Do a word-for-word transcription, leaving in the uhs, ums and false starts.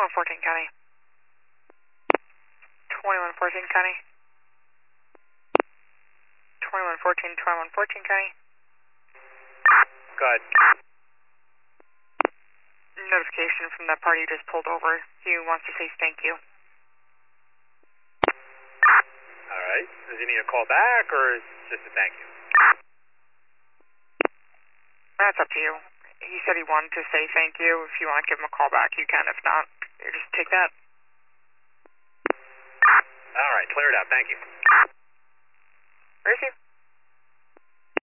twenty-one fourteen County. twenty-one fourteen County. twenty-one fourteen, twenty-one fourteen County. Go ahead. Notification from that party you just pulled over. He wants to say thank you. Alright. Does he need a call back or is it just a thank you? That's up to you. He said he wanted to say thank you. If you want to give him a call back, you can. If not, you just take that. Alright, clear it out. Thank you. Where is he?